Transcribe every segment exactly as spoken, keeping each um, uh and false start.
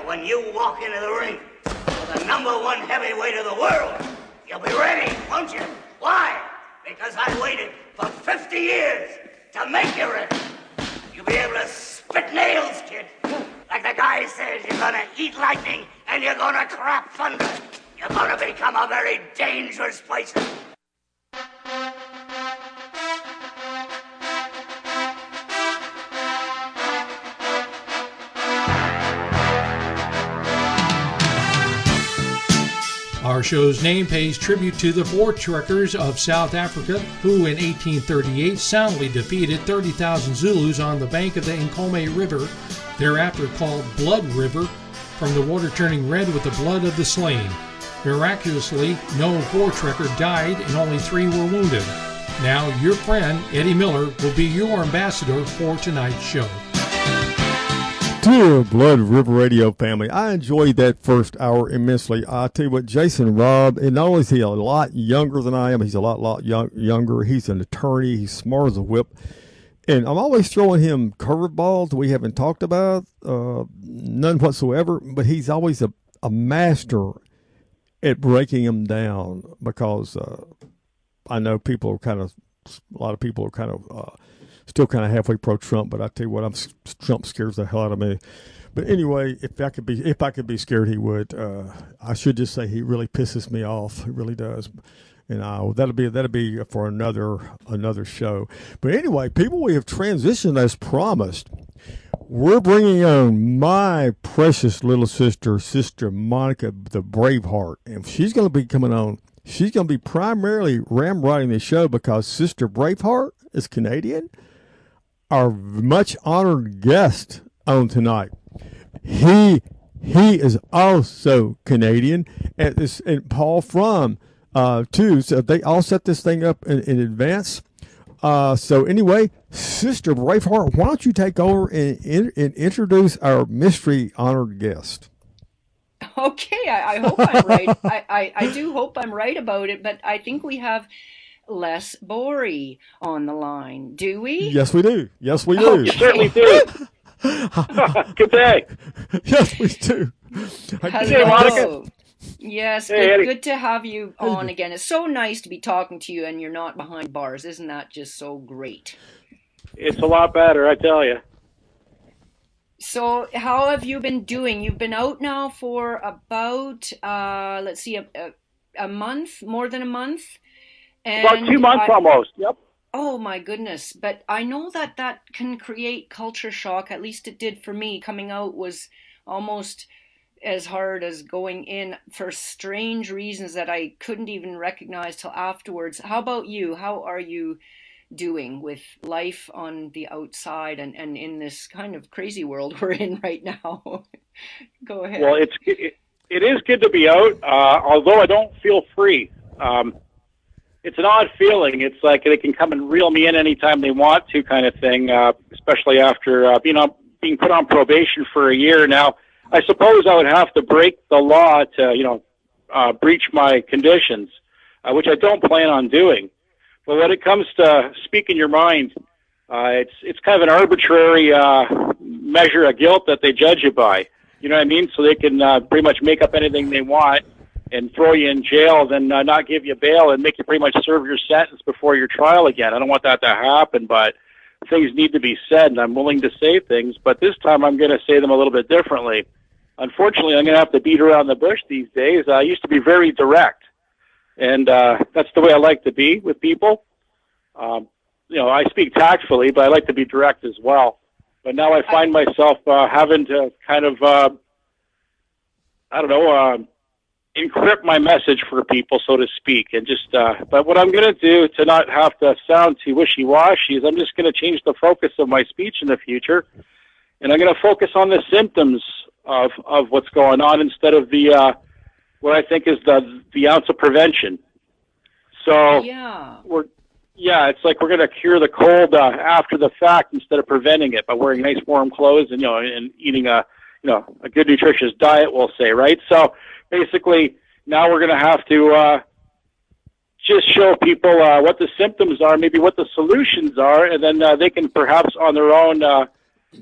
when you walk into the ring with the number one heavyweight of the world, you'll be ready, won't you? Why? Because I waited for fifty years to make you ready. You'll be able to spit nails, kid. Like the guy says, you're gonna eat lightning and you're gonna crap thunder. You're gonna become a very dangerous person. Our show's name pays tribute to the Voortrekkers of South Africa, who in eighteen thirty-eight soundly defeated thirty thousand Zulus on the bank of the Nkomo River, thereafter called Blood River, from the water turning red with the blood of the slain. Miraculously, no Voortrekker died and only three were wounded. Now, your friend, Eddie Miller, will be your ambassador for tonight's show. Dear Blood River Radio family, I enjoyed that first hour immensely. I tell you what, Jason Robb, and not only is he a lot younger than I am, he's a lot, lot young, younger. He's an attorney. He's smart as a whip. And I'm always throwing him curveballs we haven't talked about, uh, none whatsoever, but he's always a, a master at breaking them down because uh, I know people are kind of, a lot of people are kind of, uh, still kind of halfway pro-Trump, but I tell you what, I'm Trump scares the hell out of me. But anyway, if I could be, if I could be scared, he would. Uh, I should just say he really pisses me off. He really does. And uh, that'll be that'll be for another another show. But anyway, people, we have transitioned as promised. We're bringing on my precious little sister, Sister Monica, the Braveheart, and she's going to be coming on. She's going to be primarily ramrodding the show because Sister Braveheart is Canadian. Our much honored guest on tonight, he he is also Canadian, and, this, and Paul Fromm uh, too. So they all set this thing up in, in advance. Uh, so anyway, Sister Braveheart, why don't you take over and, and, and introduce our mystery honored guest? Okay, I, I hope I'm right. I, I, I do hope I'm right about it, but I think we have Les Borey on the line. Do we? Yes, we do. Yes, we do. Okay. You certainly do. Good day. Yes, we do. Hello. Monica. Yes, Hey, good, Eddie. good to have you on again. It's so nice to be talking to you and you're not behind bars. Isn't that just so great? It's a lot better, I tell you. So how have you been doing? You've been out now for about, uh, let's see, a, a, a month, more than a month? And About two months I, almost, yep. Oh my goodness. But I know that that can create culture shock. At least it did for me. Coming out was almost as hard as going in for strange reasons that I couldn't even recognize till afterwards. How about you? How are you doing with life on the outside and, and in this kind of crazy world we're in right now? Go ahead. Well, it's it, it is good to be out, uh, although I don't feel free. Um, it's an odd feeling. It's like they can come and reel me in anytime they want to, kind of thing. Uh, especially after uh, being on being put on probation for a year now. I suppose I would have to break the law to, you know, uh, breach my conditions, uh, which I don't plan on doing. But when it comes to speaking your mind, uh, it's it's kind of an arbitrary uh, measure of guilt that they judge you by. You know what I mean? So they can uh, pretty much make up anything they want and throw you in jail, then uh, not give you bail and make you pretty much serve your sentence before your trial again. I don't want that to happen, but things need to be said, and I'm willing to say things. But this time I'm going to say them a little bit differently. Unfortunately, I'm going to have to beat around the bush these days. I used to be very direct, and uh, that's the way I like to be with people. Um, you know, I speak tactfully, but I like to be direct as well. But now I find myself uh, having to kind of, uh, I don't know, uh, encrypt my message for people, so to speak. And just, uh, but what I'm going to do to not have to sound too wishy-washy is I'm just going to change the focus of my speech in the future, and I'm going to focus on the symptoms of of what's going on instead of the uh, what I think is the the ounce of prevention. So yeah, we're yeah, it's like we're going to cure the cold uh, after the fact instead of preventing it by wearing nice warm clothes and you know and eating a you know a good nutritious diet, we'll say, right? So basically, now we're going to have to uh, just show people uh, what the symptoms are, maybe what the solutions are, and then uh, they can perhaps on their own. Uh,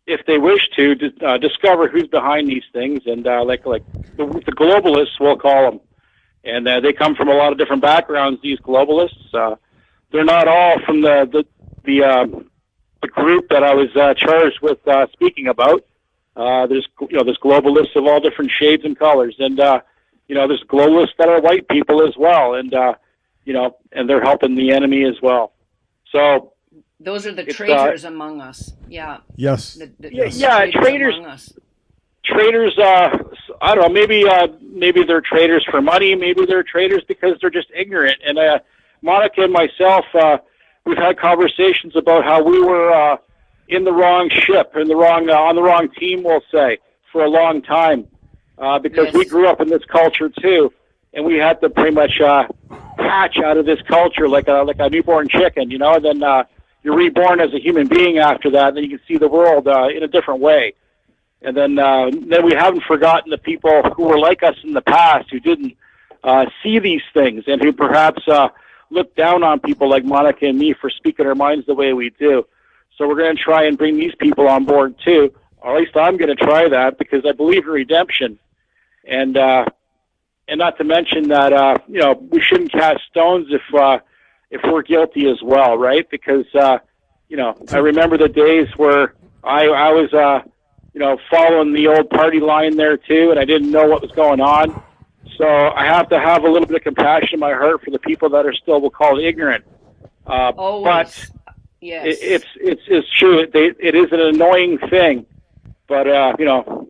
if they wish to, to uh, discover who's behind these things, and uh, like like the, the globalists, we'll call them, and uh, they come from a lot of different backgrounds. These globalists, uh, they're not all from the the the, uh, the group that I was uh, charged with uh, speaking about. Uh, there's you know there's globalists of all different shades and colors, and uh, you know there's globalists that are white people as well, and uh, you know and they're helping the enemy as well. So. Those are the It's, traitors uh, among us. Yeah. Yes. The, the, Yeah, the yeah, traitors- among us. Traders, uh, I don't know, maybe uh, maybe they're traders for money, maybe they're traders because they're just ignorant. And uh, Monica and myself, uh, we've had conversations about how we were uh, in the wrong ship, in the wrong uh, on the wrong team, we'll say, for a long time, uh, because Yes. we grew up in this culture too, and we had to pretty much uh, hatch out of this culture like a like a newborn chicken, you know. And then uh, you're reborn as a human being after that, and then you can see the world uh, in a different way. And then, uh, then we haven't forgotten the people who were like us in the past, who didn't uh, see these things, and who perhaps uh, looked down on people like Monica and me for speaking our minds the way we do. So we're going to try and bring these people on board too, or at least I'm going to try that, because I believe in redemption, and uh, and not to mention that uh, you know we shouldn't cast stones if uh, if we're guilty as well, right? Because uh, you know I remember the days where I I was. Uh, you know, following the old party line there too, and I didn't know what was going on. So I have to have a little bit of compassion in my heart for the people that are still, we'll call it, ignorant. Uh, Always. But yes. it, it's it's it's true. It, it is an annoying thing, but uh, you know,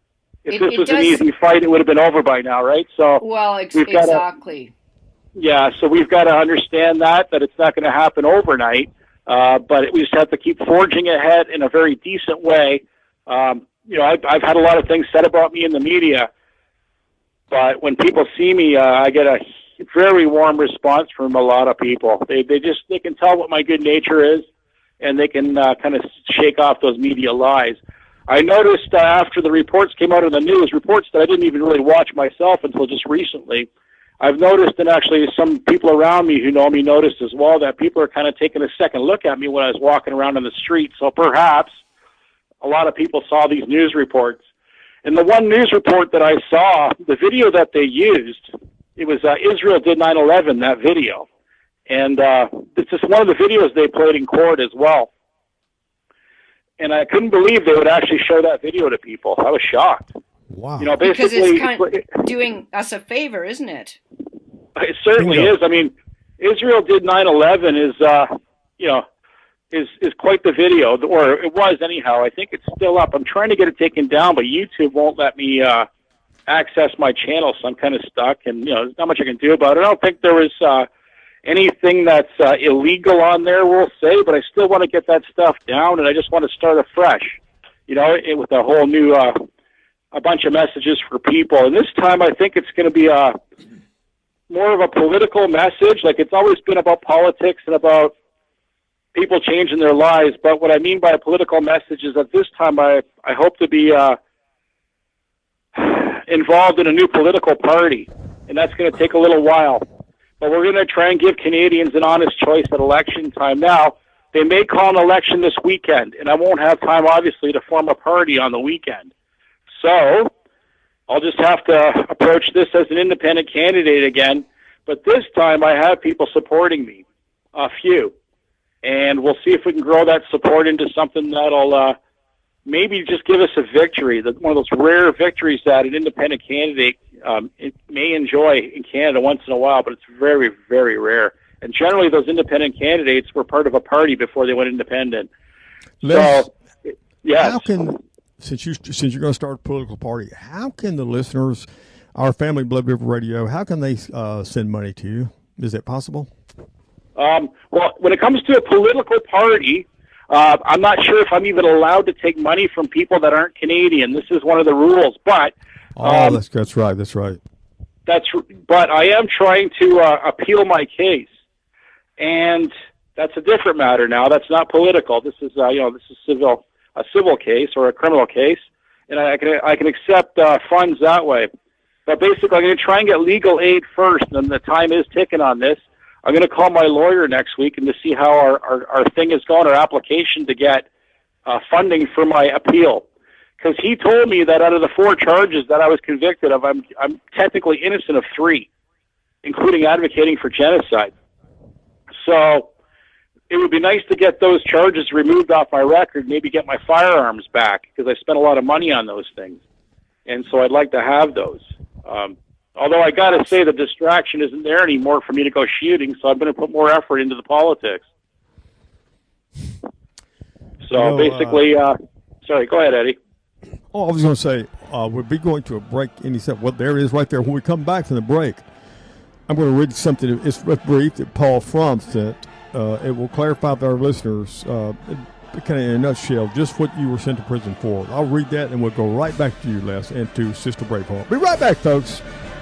if It- this it was an does- easy fight, it would have been over by now, right? So Well, ex- we've gotta- exactly. yeah, so we've got to understand that that it's not going to happen overnight, uh, but we just have to keep forging ahead in a very decent way. Um, you know, I've, I've had a lot of things said about me in the media, but when people see me, uh, I get a very warm response from a lot of people. They they just they can tell what my good nature is, and they can uh, kind of shake off those media lies. I noticed uh, after the reports came out in the news, reports that I didn't even really watch myself until just recently. I've noticed, and actually some people around me who know me noticed as well, that people are kind of taking a second look at me when I was walking around on the street. So perhaps a lot of people saw these news reports. And the one news report that I saw, the video that they used, it was uh, Israel did nine eleven, that video. And uh, it's just one of the videos they played in court as well. And I couldn't believe they would actually show that video to people. I was shocked. Wow. You know, Because basically, it's kind of doing us a favor, isn't it? it certainly Bingo. is. I mean, Israel did nine eleven is, uh, you know, is is quite the video, or it was anyhow. I think it's still up. I'm trying to get it taken down, but YouTube won't let me uh, access my channel, so I'm kind of stuck, and you know, there's not much I can do about it. I don't think there was uh, anything that's uh, illegal on there, we'll say, but I still want to get that stuff down, and I just want to start afresh, you know, it, with a whole new, uh, a bunch of messages for people. And this time, I think it's going to be a more of a political message. Like, it's always been about politics and about people changing their lives, but what I mean by a political message is that this time I, I hope to be uh, involved in a new political party, and that's going to take a little while. But we're going to try and give Canadians an honest choice at election time. Now, they may call an election this weekend, and I won't have time, obviously, to form a party on the weekend. So I'll just have to approach this as an independent candidate again, but this time I have people supporting me, a few. And we'll see if we can grow that support into something that'll uh, maybe just give us a victory, that one of those rare victories that an independent candidate um, it may enjoy in Canada once in a while, but it's very, very rare. And generally, those independent candidates were part of a party before they went independent. Les, so, yes. how can, since you since you're going to start a political party, how can the listeners, our family Blood River Radio, how can they uh, send money to you? Is that possible? Um, well, when it comes to a political party, uh, I'm not sure if I'm even allowed to take money from people that aren't Canadian. This is one of the rules, but Oh, um, that's that's right. That's right. that's. But I am trying to uh, appeal my case, and that's a different matter now. That's not political. This is, uh, you know, this is civil, a civil case or a criminal case, and I can I can accept uh, funds that way. But basically, I'm going to try and get legal aid first, and the time is ticking on this. I'm going to call my lawyer next week and to see how our, our, our thing is going, our application to get uh, funding for my appeal. Because he told me that out of the four charges that I was convicted of, I'm I'm technically innocent of three, including advocating for genocide. So it would be nice to get those charges removed off my record, maybe get my firearms back, because I spent a lot of money on those things. And so I'd like to have those. Um, although I got to say the distraction isn't there anymore for me to go shooting, so I'm going to put more effort into the politics. So well, basically, uh, uh, sorry, go ahead, Eddie. Oh, I was going to say, uh, we'll be going to a break any second. Well, there it is right there. When we come back from the break, I'm going to read something. It's brief that Paul Fromm sent. Uh, it will clarify to our listeners, uh, kind of in a nutshell, just what you were sent to prison for. I'll read that, and we'll go right back to you, Les, and to Sister Braveheart. Be right back, folks.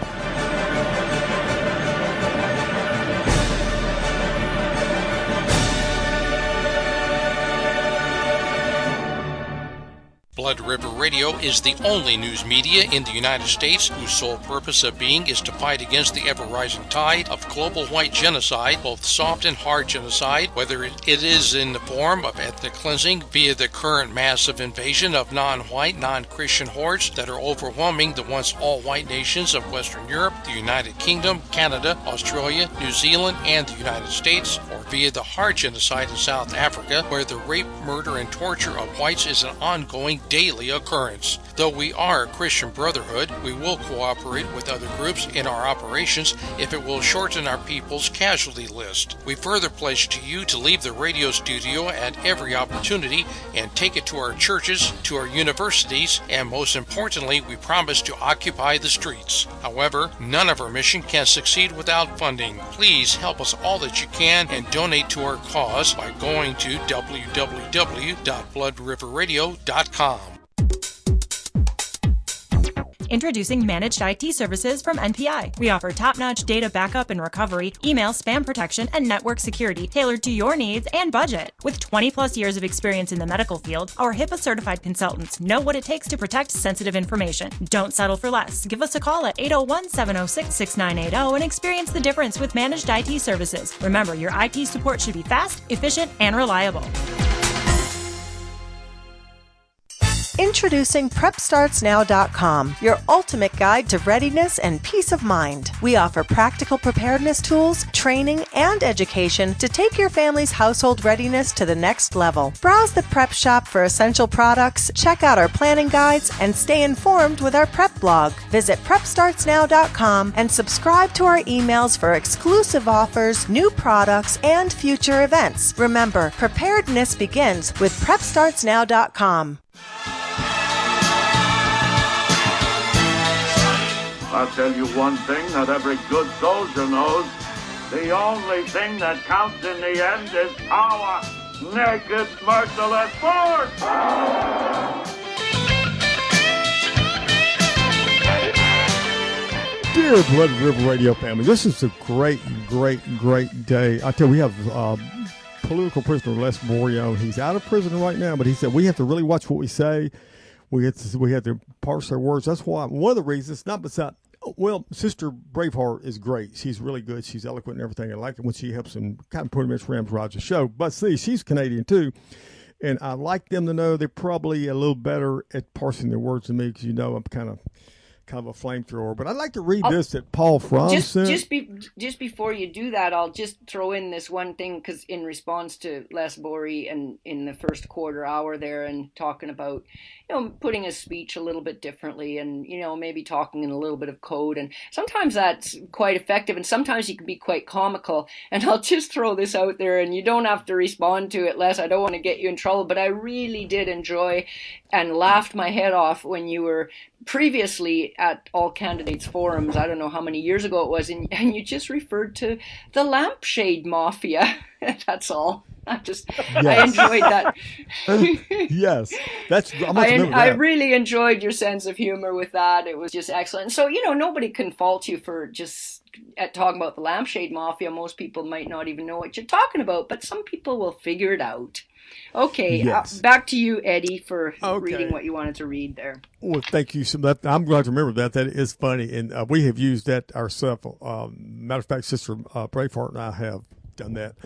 Blood River Radio is the only news media in the United States whose sole purpose of being is to fight against the ever-rising tide of global white genocide, both soft and hard genocide, whether it is in the form of ethnic cleansing via the current massive invasion of non-white, non-Christian hordes that are overwhelming the once all-white nations of Western Europe, the United Kingdom, Canada, Australia, New Zealand, and the United States, or via the hard genocide in South Africa, where the rape, murder, and torture of whites is an ongoing daily occurrence. Though we are a Christian brotherhood, we will cooperate with other groups in our operations if it will shorten our people's casualty list. We further pledge to you to leave the radio studio at every opportunity and take it to our churches, to our universities, and most importantly, we promise to occupy the streets. However, none of our mission can succeed without funding. Please help us all that you can and donate to our cause by going to w w w dot blood river radio dot com. Introducing Managed I T Services from N P I. We offer top-notch data backup and recovery, email spam protection, and network security tailored to your needs and budget. With twenty plus years of experience in the medical field, our HIPAA-certified consultants know what it takes to protect sensitive information. Don't settle for less. Give us a call at eight oh one, seven oh six, six nine eight oh and experience the difference with Managed I T Services. Remember, your I T support should be fast, efficient, and reliable. Introducing prep starts now dot com, your ultimate guide to readiness and peace of mind. We offer practical preparedness tools, training, and education to take your family's household readiness to the next level. Browse the prep shop for essential products, check out our planning guides, and stay informed with our prep blog. Visit prep starts now dot com and subscribe to our emails for exclusive offers, new products, and future events. Remember, preparedness begins with prep starts now dot com. I'll tell you one thing that every good soldier knows. The only thing that counts in the end is power. Naked, merciless force! Dear Blood River Radio family, this is a great, great, great day. I tell you, we have uh, political prisoner Les Borio. He's out of prison right now, but he said we have to really watch what we say. We have to, we have to parse our words. That's why one of the reasons, not beside, well, Sister Braveheart is great. She's really good. She's eloquent and everything. I like it when she helps him kind of pretty much ramrod the show. But see, she's Canadian too. And I like them to know they're probably a little better at parsing their words than me because, you know, I'm kind of kind of a flamethrower. But I'd like to read I'll, this that Paul Fromm just, sent. Just, be, just before you do that, I'll just throw in this one thing because in response to Les Bory and in the first quarter hour there and talking about, you know, putting a speech a little bit differently and, you know, maybe talking in a little bit of code. And sometimes that's quite effective and sometimes you can be quite comical. And I'll just throw this out there and you don't have to respond to it, Les. I don't want to get you in trouble, but I really did enjoy and laughed my head off when you were previously at All Candidates Forums, I don't know how many years ago it was, and, and you just referred to the lampshade mafia. That's all. I just, yes. I enjoyed that. Yes. That's, I'm I, that. I really enjoyed your sense of humor with that. It was just excellent. So, you know, nobody can fault you for just at talking about the lampshade mafia. Most people might not even know what you're talking about, but some people will figure it out. Okay, yes. uh, back to you, Eddie, for okay. reading what you wanted to read there. Well, thank you so much. I'm glad to remember that. That is funny, and uh, we have used that ourselves. Um, matter of fact, Sister uh, Braveheart and I have done that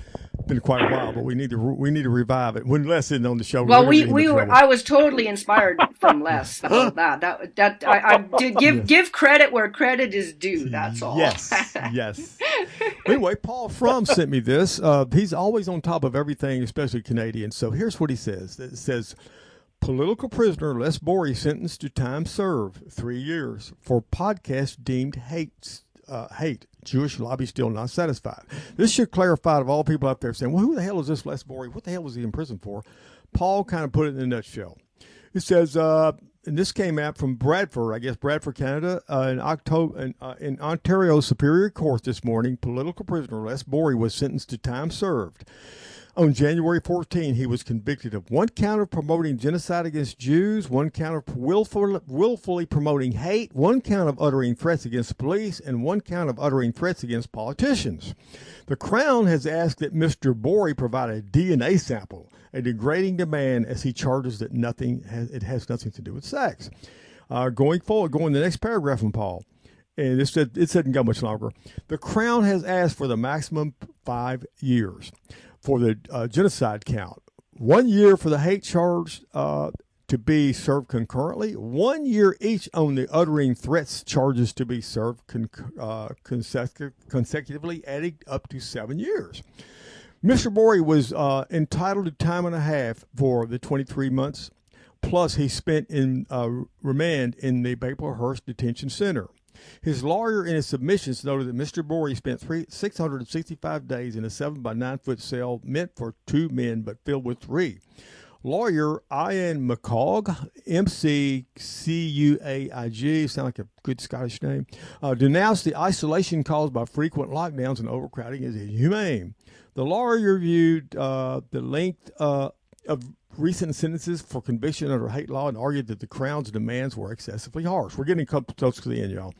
been quite a while, but we need to we need to revive it. When Les isn't on the show, well, we're we we were. I was totally inspired from Les about that. That that I, I did give yes. give credit where credit is due. That's all. Yes, yes. Anyway, Paul Frum sent me this. Uh, he's always on top of everything, especially Canadian. So here's what he says. It says, political prisoner Les Borey sentenced to time served, three years, for podcast deemed hate. Uh, hate. Jewish lobby still not satisfied. This should clarify to all people out there saying, well, who the hell is this Les Borey? What the hell was he in prison for? Paul kind of put it in a nutshell. It says, uh, and this came out from Bradford, I guess Bradford, Canada, uh, in October, in, uh, in Ontario Superior Court this morning. Political prisoner Les Borey was sentenced to time served. On January fourteenth, he was convicted of one count of promoting genocide against Jews, one count of willful, willfully promoting hate, one count of uttering threats against police, and one count of uttering threats against politicians. The Crown has asked that Mister Borey provide a D N A sample, a degrading demand as he charges that nothing has, it has nothing to do with sex. Uh, going forward, going to the next paragraph from Paul. And it said it didn't go much longer. The Crown has asked for the maximum five years for the uh, genocide count. One year for the hate charge uh, to be served concurrently. One year each on the uttering threats charges to be served con- uh, consecutive, consecutively, adding up to seven years. Mister Borey was uh, entitled to time and a half for the twenty-three months, plus he spent in uh, remand in the Maplehurst Detention Center. His lawyer in his submissions noted that Mister Borey spent three, six hundred sixty-five days in a seven by nine foot cell meant for two men but filled with three. Lawyer Ian McCaig, M C C U A I G, sound like a good Scottish name, uh, denounced the isolation caused by frequent lockdowns and overcrowding as inhumane. The lawyer reviewed uh, the length uh, of recent sentences for conviction under hate law and argued that the Crown's demands were excessively harsh. We're getting close to the end, y'all.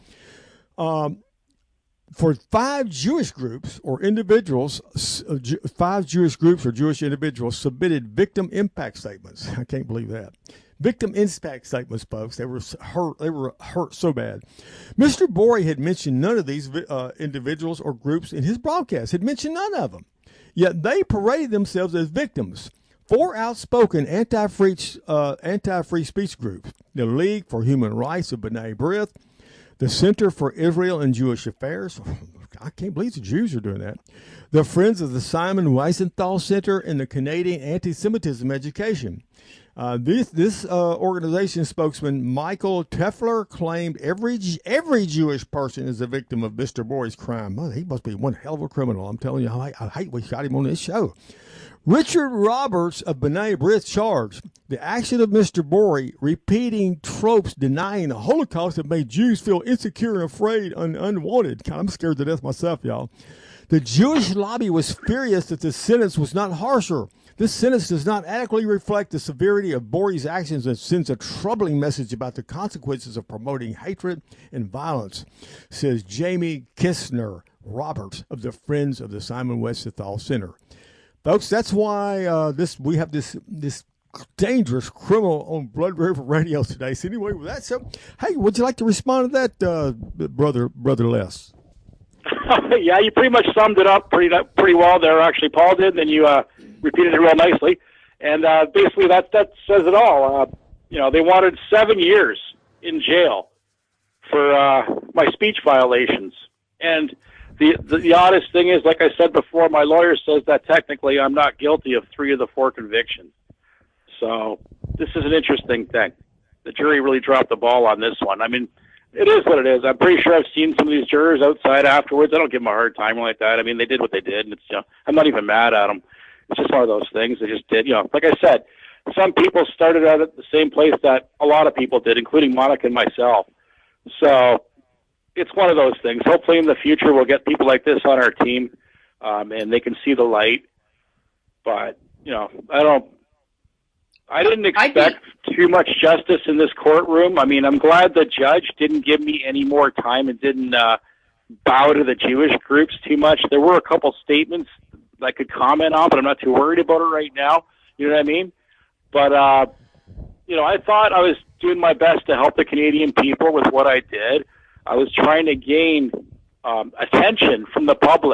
Um, for five Jewish groups or individuals, uh, five Jewish groups or Jewish individuals submitted victim impact statements. I can't believe that. Victim impact statements, folks. They were hurt. They were hurt so bad. Mister Borey had mentioned none of these uh, individuals or groups in his broadcast. Had mentioned none of them. Yet they paraded themselves as victims. Four outspoken anti-free uh, anti-free speech groups, the League for Human Rights of B'nai B'rith, the Center for Israel and Jewish Affairs, I can't believe the Jews are doing that, the Friends of the Simon Wiesenthal Center, and the Canadian Anti-Semitism Education. Uh, this this uh, organization spokesman Michael Tefler claimed every every Jewish person is a victim of Mister Borey's crime. Oh, he must be one hell of a criminal. I'm telling you, I, I hate we got him on this show. Richard Roberts of B'nai B'rith charged the action of Mister Borey repeating tropes denying the Holocaust that made Jews feel insecure and afraid and unwanted. God, I'm scared to death myself, y'all. The Jewish lobby was furious that the sentence was not harsher. This sentence does not adequately reflect the severity of Borey's actions and sends a troubling message about the consequences of promoting hatred and violence, says Jamie Kistner Roberts of the Friends of the Simon Wiesenthal Center. Folks, that's why uh, this we have this this dangerous criminal on Blood River Radio today. So anyway, with that, so hey, would you like to respond to that, uh, brother, brother Les? Yeah, you pretty much summed it up pretty pretty well there. Actually, Paul did. Then you uh, repeated it real nicely, and uh, basically that that says it all. Uh, you know, they wanted seven years in jail for uh, my speech violations, and. The, the the oddest thing is, like I said before, my lawyer says that technically I'm not guilty of three of the four convictions. So this is an interesting thing. The jury really dropped the ball on this one. I mean, it is what it is. I'm pretty sure I've seen some of these jurors outside afterwards. I don't give them a hard time like that. I mean, they did what they did, and it's, you know, I'm not even mad at them. It's just one of those things. They just did, you know, like I said, some people started out at the same place that a lot of people did, including Monica and myself. So it's one of those things. Hopefully in the future we'll get people like this on our team, um, and they can see the light. But, you know, I don't, I didn't expect be... too much justice in this courtroom. I mean, I'm glad the judge didn't give me any more time and didn't uh, bow to the Jewish groups too much. There were a couple statements I could comment on, but I'm not too worried about it right now. You know what I mean? But, uh, you know, I thought I was doing my best to help the Canadian people with what I did. I was trying to gain um, attention from the public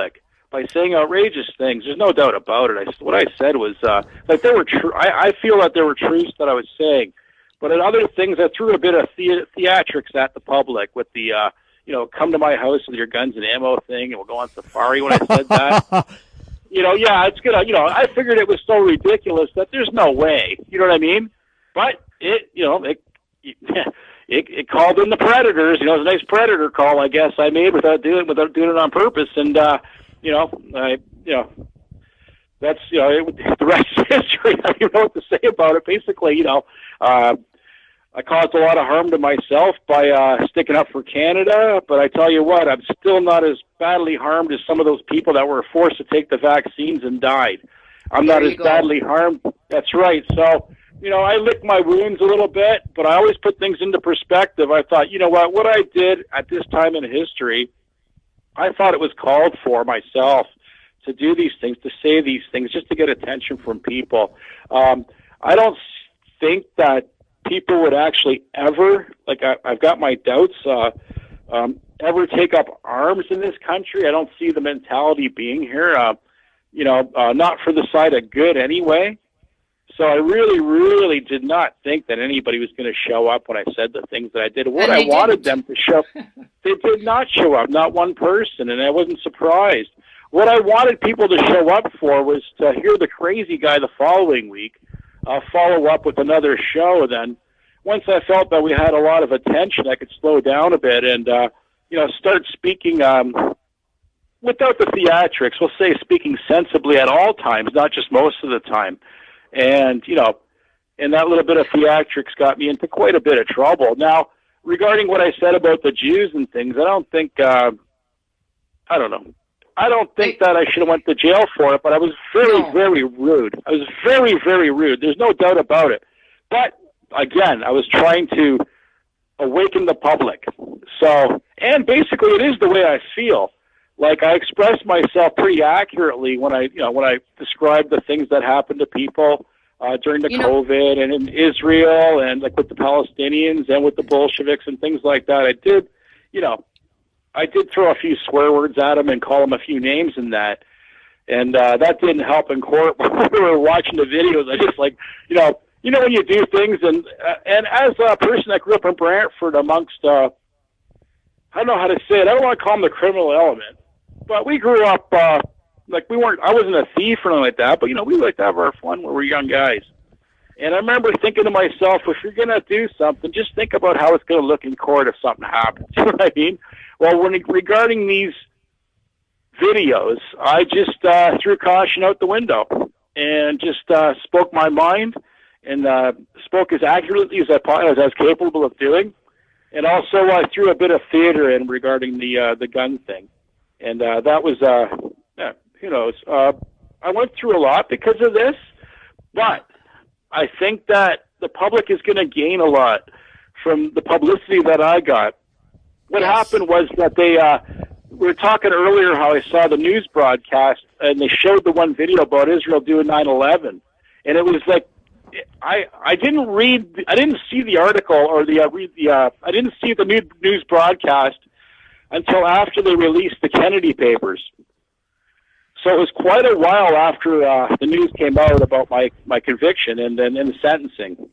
by saying outrageous things. There's no doubt about it. I, what I said was, uh, like there were, tr- I, I feel that there were truths that I was saying, but at other things, I threw a bit of the- theatrics at the public with the, uh, you know, come to my house with your guns and ammo thing, and we'll go on safari when I said that. You know, yeah, it's gonna, you know, I figured it was so ridiculous that there's no way, you know what I mean? But it, you know, it, it, it called in the predators. You know, it was a nice predator call, I guess, I made without doing without doing it on purpose. And uh, you know, I, you know, that's you know, it, the rest is history. I don't even know what to say about it. Basically, you know, uh, I caused a lot of harm to myself by uh, sticking up for Canada. But I tell you what, I'm still not as badly harmed as some of those people that were forced to take the vaccines and died. I'm There not you as go. badly harmed. That's right. So. You know, I lick my wounds a little bit, but I always put things into perspective. I thought, you know what, what I did at this time in history, I thought it was called for myself to do these things, to say these things, just to get attention from people. Um, I don't think that people would actually ever, like I, I've got my doubts, uh, um, ever take up arms in this country. I don't see the mentality being here, uh, you know, uh, not for the side of good anyway. So I really, really did not think that anybody was going to show up when I said the things that I did. What And I they wanted didn't. them to show, they did not show up, not one person, and I wasn't surprised. What I wanted people to show up for was to hear the crazy guy the following week uh, follow up with another show. Then once I felt that we had a lot of attention, I could slow down a bit and, uh, you know, start speaking um, without the theatrics. We'll say speaking sensibly at all times, not just most of the time. And, you know, and that little bit of theatrics got me into quite a bit of trouble. Now, regarding what I said about the Jews and things, I don't think, uh, I don't know. I don't think that I should have went to jail for it, but I was very, No. very rude. I was very, very rude. There's no doubt about it. But, again, I was trying to awaken the public. So, and basically it is the way I feel. Like I expressed myself pretty accurately when I, you know, when I described the things that happened to people uh, during the You know- COVID and in Israel and like with the Palestinians and with the Bolsheviks and things like that. I did, you know, I did throw a few swear words at them and call them a few names in that, and uh, that didn't help in court. When we were watching the videos, I just like, you know, you know when you do things, and uh, and as a person that grew up in Brantford amongst, uh, I don't know how to say it. I don't want to call them the criminal element. But we grew up, uh, like we weren't, I wasn't a thief or anything like that, but, you know, we like to have our fun when we're young guys. And I remember thinking to myself, if you're going to do something, just think about how it's going to look in court if something happens. You know what I mean? Well, when regarding these videos, I just uh, threw caution out the window and just uh, spoke my mind and uh, spoke as accurately as I, as I was capable of doing. And also I threw a bit of theater in regarding the uh, the gun thing. And uh, that was, uh, yeah, who knows. Uh, I went through a lot because of this, but I think that the public is going to gain a lot from the publicity that I got. What Yes. happened was that they, uh, we were talking earlier how I saw the news broadcast, and they showed the one video about Israel doing nine eleven. And it was like, I I didn't read, I didn't see the article or the, uh, read the uh, I didn't see the new news broadcast until after they released the Kennedy papers. So it was quite a while after uh, the news came out about my, my conviction and then and the sentencing.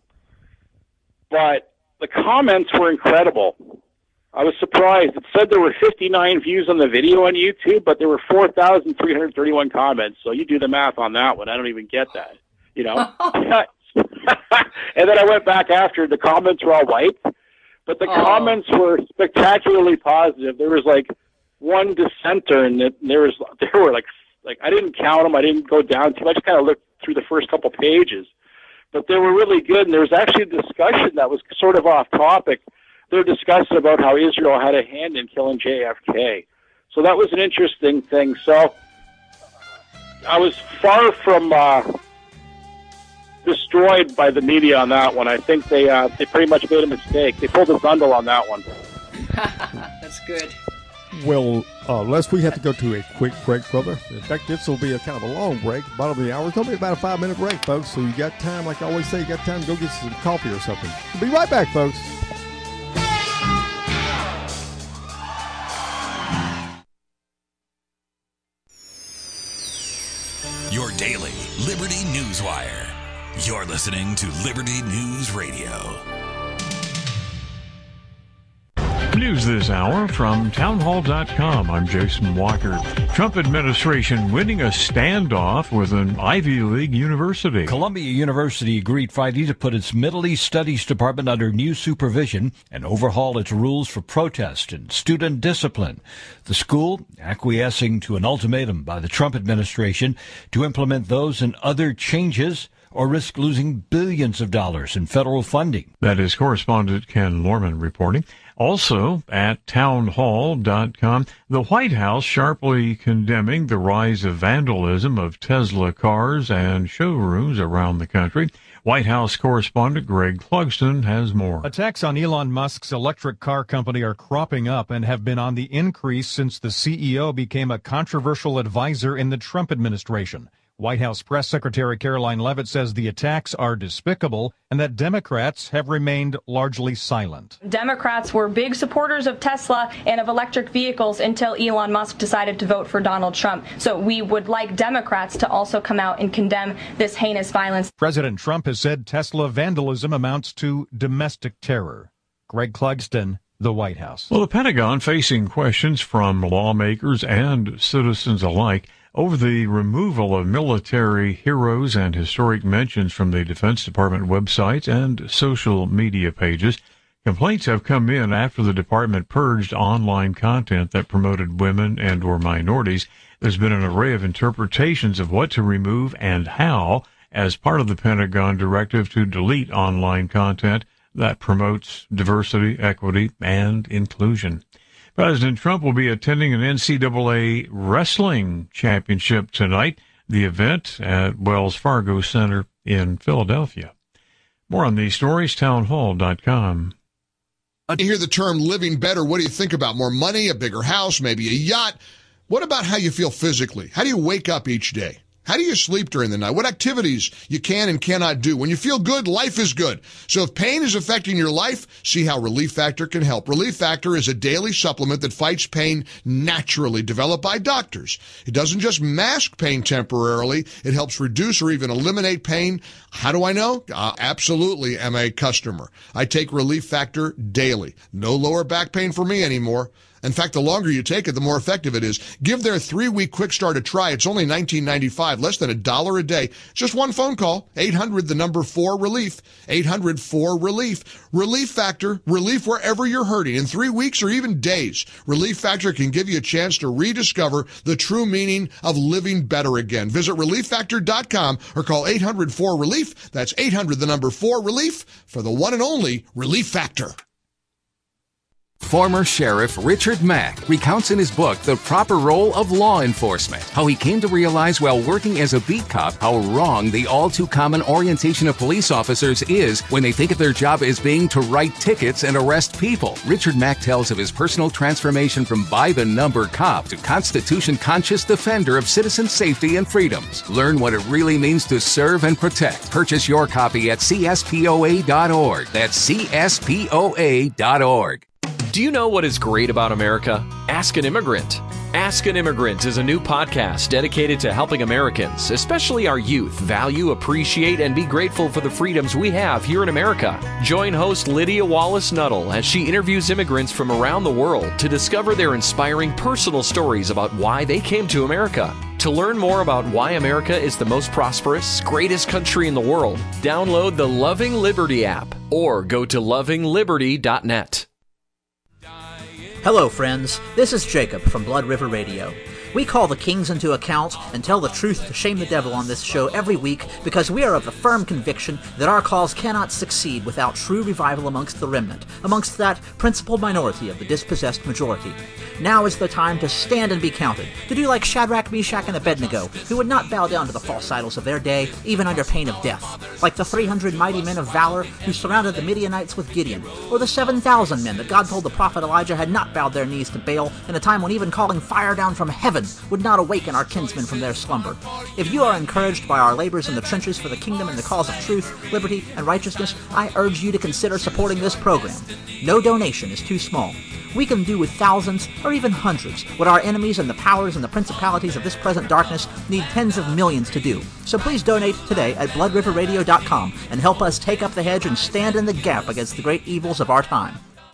But the comments were incredible. I was surprised. It said there were fifty-nine views on the video on YouTube, but there were four thousand three hundred thirty-one comments. So you do the math on that one. I don't even get that, you know. And then I went back after. The comments were all white. But the Oh. comments were spectacularly positive. There was like one dissenter, and it, there was there were like like I didn't count them. I didn't go down too much. I just kind of looked through the first couple pages, but they were really good. And there was actually a discussion that was sort of off topic. They were discussing about how Israel had a hand in killing J F K. So that was an interesting thing. So I was far from uh, destroyed by the media on that one. I think they uh, they pretty much made a mistake. They pulled a bundle on that one. That's good. Well, uh, Les, we have to go to a quick break, brother. In fact, this will be a kind of a long break, bottom of the hour. It's going to be about a five-minute break, folks. So you got time, like I always say, you got time to go get some coffee or something. We'll be right back, folks. Liberty Newswire. You're listening to Liberty News Radio. News this hour from townhall dot com. I'm Jason Walker. Trump administration winning a standoff with an Ivy League university. Columbia University agreed Friday to put its Middle East Studies Department under new supervision and overhaul its rules for protest and student discipline. The school acquiescing to an ultimatum by the Trump administration to implement those and other changes or risk losing billions of dollars in federal funding. That is correspondent Ken Lorman reporting. Also at townhall dot com, the White House sharply condemning the rise of vandalism of Tesla cars and showrooms around the country. White House correspondent Greg Clugston has more. Attacks on Elon Musk's electric car company are cropping up and have been on the increase since the C E O became a controversial advisor in the Trump administration. White House Press Secretary Caroline Leavitt says the attacks are despicable and that Democrats have remained largely silent. Democrats were big supporters of Tesla and of electric vehicles until Elon Musk decided to vote for Donald Trump. So we would like Democrats to also come out and condemn this heinous violence. President Trump has said Tesla vandalism amounts to domestic terror. Greg Clugston, the White House. Well, the Pentagon facing questions from lawmakers and citizens alike over the removal of military heroes and historic mentions from the Defense Department websites and social media pages. Complaints have come in after the department purged online content that promoted women and or minorities. There's been an array of interpretations of what to remove and how as part of the Pentagon directive to delete online content that promotes diversity, equity, and inclusion. President Trump will be attending an N C double A wrestling championship tonight, the event at Wells Fargo Center in Philadelphia. More on these stories, townhall dot com. You hear the term living better. What do you think about? More money, a bigger house, maybe a yacht? What about how you feel physically? How do you wake up each day? How do you sleep during the night? What activities you can and cannot do? When you feel good, life is good. So if pain is affecting your life, see how Relief Factor can help. Relief Factor is a daily supplement that fights pain naturally, developed by doctors. It doesn't just mask pain temporarily. It helps reduce or even eliminate pain. How do I know? I absolutely am a customer. I take Relief Factor daily. No lower back pain for me anymore. In fact, the longer you take it, the more effective it is. Give their three-week quick start a try. It's only nineteen ninety-five, less than a dollar a day. Just one phone call, eight hundred, the number four, relief, eight hundred, four, relief. Relief Factor, relief wherever you're hurting in three weeks or even days. Relief Factor can give you a chance to rediscover the true meaning of living better again. Visit relief factor dot com or call eight hundred, four, relief. That's eight hundred, the number four, relief for the one and only Relief Factor. Former Sheriff Richard Mack recounts in his book The Proper Role of Law Enforcement how he came to realize while working as a beat cop how wrong the all-too-common orientation of police officers is when they think of their job as being to write tickets and arrest people. Richard Mack tells of his personal transformation from by-the-number cop to Constitution-conscious defender of citizen safety and freedoms. Learn what it really means to serve and protect. Purchase your copy at C S P O A dot org. That's C S P O A dot org. Do you know what is great about America? Ask an Immigrant. Ask an Immigrant is a new podcast dedicated to helping Americans, especially our youth, value, appreciate, and be grateful for the freedoms we have here in America. Join host Lydia Wallace-Nuttall as she interviews immigrants from around the world to discover their inspiring personal stories about why they came to America. To learn more about why America is the most prosperous, greatest country in the world, download the Loving Liberty app or go to loving liberty dot net. Hello, friends. This is Jacob from Blood River Radio. We call the kings into account and tell the truth to shame the devil on this show every week because we are of the firm conviction that our cause cannot succeed without true revival amongst the remnant, amongst that principal minority of the dispossessed majority. Now is the time to stand and be counted, to do like Shadrach, Meshach, and Abednego, who would not bow down to the false idols of their day, even under pain of death, like the three hundred mighty men of valor who surrounded the Midianites with Gideon, or the seven thousand men that God told the prophet Elijah had not bowed their knees to Baal in a time when even calling fire down from heaven would not awaken our kinsmen from their slumber. If you are encouraged by our labors in the trenches for the kingdom and the cause of truth, liberty, and righteousness, I urge you to consider supporting this program. No donation is too small. we can do with thousands or even hundreds what our enemies and the powers and the principalities of this present darkness need tens of millions to do. So please donate today at blood river radio dot com and help us take up the hedge and stand in the gap against the great evils of our time.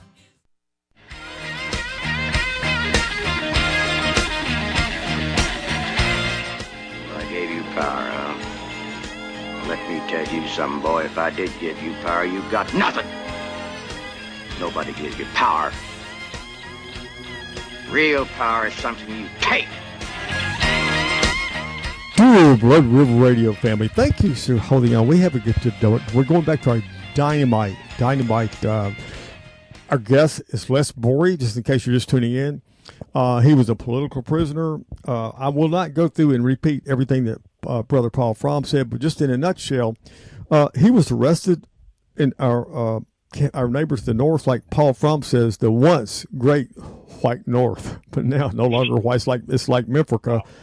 I gave you power, huh? Let me tell you something, boy. If I did give you power, you got nothing. Nobody gives you power. Real power is something you take. Dear Blood River Radio family, thank you for holding on. We have a good to do it. We're going back to our dynamite. Dynamite. Uh, our guest is Les Borey, just in case you're just tuning in. Uh, he was a political prisoner. Uh, I will not go through and repeat everything that uh, Brother Paul Fromm said, but just in a nutshell, uh, he was arrested in our uh, our neighbors to the north, like Paul Fromm says, the once great white north, but now no longer white. It's like, it's like Memphis.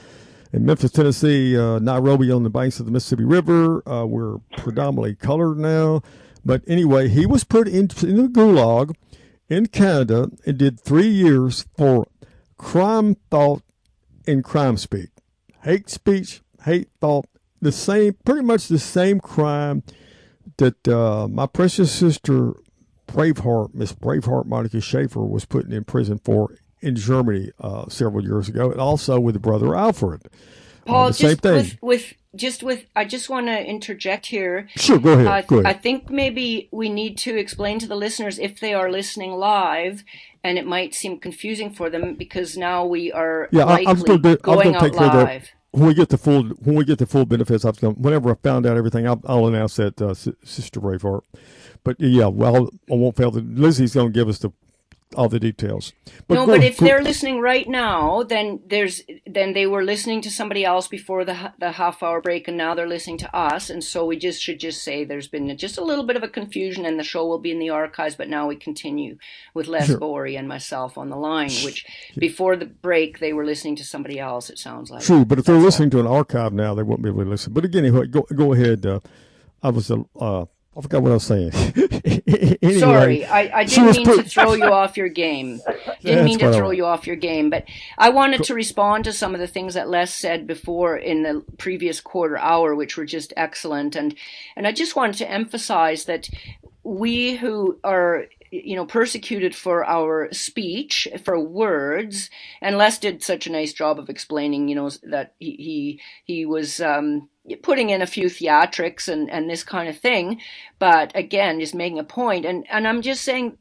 In Memphis, Tennessee, uh, Nairobi on the banks of the Mississippi River. Uh, we're predominantly colored now. But anyway, he was put into in the gulag in Canada and did three years for crime thought and crime speak. Hate speech, hate thought, the same, pretty much the same crime that uh, my precious sister Braveheart, Miss Braveheart Monica Schaefer, was put in prison for in Germany uh, several years ago, and also with brother Alfred. Paul, uh, the same just thing. with, with just with, I just want to interject here. Sure, go ahead. Uh, go ahead. I think maybe we need to explain to the listeners if they are listening live, and it might seem confusing for them because now we are yeah, likely I'm still do, going I'm out take care live. of that. When we get the full, when we get the full benefits, I've done, whenever I found out everything, I'll, I'll announce that, uh, Sister Braveheart. But yeah, well, I won't fail. Lizzie's going to give us the all the details. But no, go, but if go, they're listening right now, then there's then they were listening to somebody else before the the half hour break, and now they're listening to us. And so we just should just say there's been just a little bit of a confusion, and the show will be in the archives. But now we continue with Les sure. Borey and myself on the line, which before the break they were listening to somebody else. It sounds like true, but if they're listening all. to an archive now, they won't be able to listen. But again, anyway, go go ahead. Uh, I was a. Uh, I forgot what I was saying. Anyway, Sorry, I, I didn't mean to throw you off your game. Didn't mean to throw you off your game, but I wanted to respond to some of the things that Les said before in the previous quarter hour, which were just excellent. And, and I just wanted to emphasize that we who are, you know, persecuted for our speech, for words, and Les did such a nice job of explaining, you know, that he, he, he was, um, putting in a few theatrics and, and this kind of thing. But again, just making a point. And, and I'm just saying,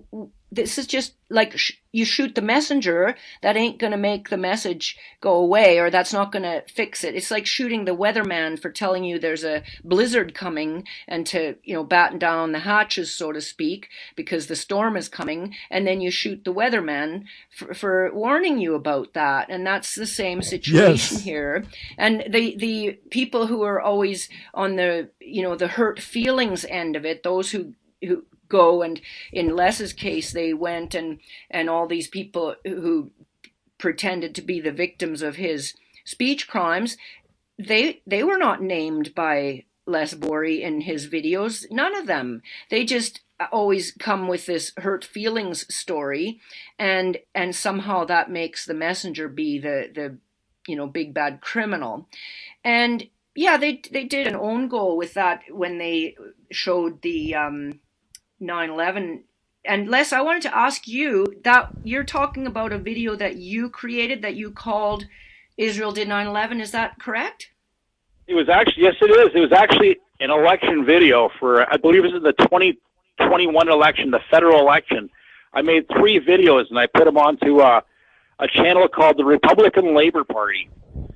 this is just like sh- you shoot the messenger, that ain't going to make the message go away, or that's not going to fix it. It's like shooting the weatherman for telling you there's a blizzard coming and to, you know, batten down the hatches, so to speak, because the storm is coming. And then you shoot the weatherman for, for warning you about that. And that's the same situation yes. here. And the, the people who are always on the, you know, the hurt feelings end of it, those who, who, go and in Les's case they went and and all these people who pretended to be the victims of his speech crimes, they they were not named by Les Borey in his videos, none of them. They just always come with this hurt feelings story, and and somehow that makes the messenger be the the you know big bad criminal. And yeah, they they did an own goal with that when they showed the um nine eleven. And Les, I wanted to ask you that you're talking about a video that you created that you called Israel Did nine eleven. Is that correct? It was actually, yes, it is. It was actually an election video for, I believe it was the twenty twenty-one election, the federal election. I made three videos and I put them onto uh, a channel called the Republican Labor Party.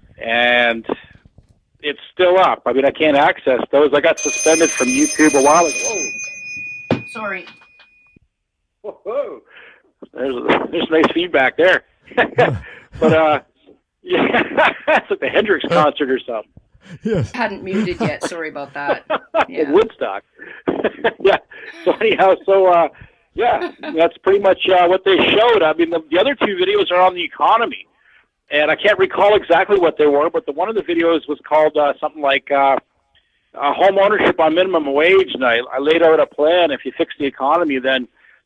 And it's still up. I mean, I can't access those. I got suspended from YouTube a while ago. Sorry. Whoa, there's there's nice feedback there. But uh, yeah, it's like the Hendrix concert or something. Yes. Hadn't muted yet. Sorry about that. Yeah. In Woodstock. Yeah. So anyhow, so uh, yeah, that's pretty much uh, what they showed. I mean, the, the other two videos are on the economy, and I can't recall exactly what they were, but the one of the videos was called uh, something like. Uh, Uh, home ownership on minimum wage, and I, I laid out a plan. If you fix the economy, then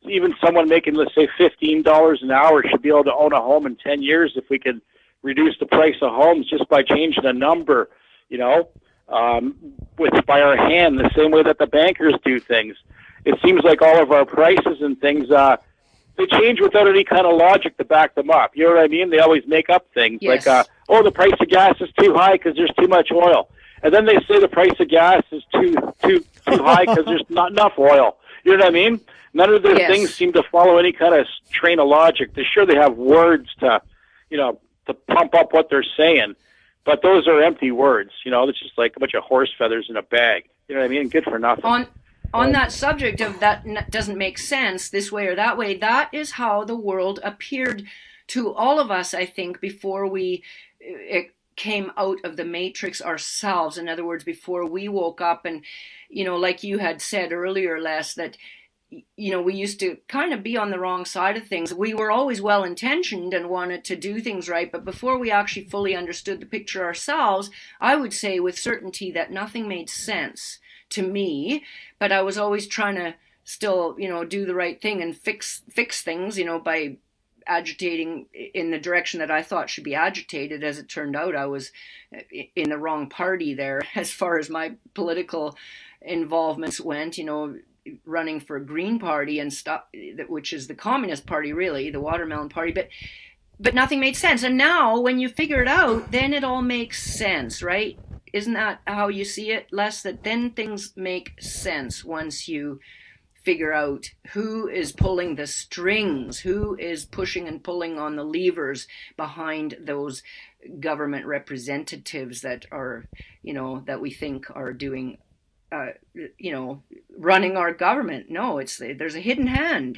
even someone making, let's say, fifteen dollars an hour should be able to own a home in ten years if we could reduce the price of homes just by changing a number, you know, um, with by our hand, the same way that the bankers do things. It seems like all of our prices and things, uh, they change without any kind of logic to back them up. You know what I mean? They always make up things Yes. like, uh, oh, the price of gas is too high because there's too much oil. And then they say the price of gas is too too too high because there's not enough oil. You know what I mean? None of their Yes. things seem to follow any kind of train of logic. They're sure they have words to, you know, to pump up what they're saying, but those are empty words. You know, it's just like a bunch of horse feathers in a bag. You know what I mean? Good for nothing. On on that subject of that n- doesn't make sense this way or that way, that is how the world appeared to all of us, I think, before we it came out of the matrix ourselves. In other words, before we woke up and, you know, like you had said earlier, Les, that, you know, we used to kind of be on the wrong side of things. We were always well-intentioned and wanted to do things right, but before we actually fully understood the picture ourselves, I would say with certainty that nothing made sense to me, but I was always trying to still, you know, do the right thing and fix fix things, you know, by agitating in the direction that I thought should be agitated. As it turned out, I was in the wrong party there as far as my political involvements went, you know, running for a Green Party and stuff, which is the Communist Party, really, the Watermelon Party, but but nothing made sense. And now when you figure it out, then it all makes sense, right? Isn't that how you see it, Les? That then things make sense once you figure out who is pulling the strings, who is pushing and pulling on the levers behind those government representatives that are, you know, that we think are doing, uh, you know, running our government. No, it's there's a hidden hand.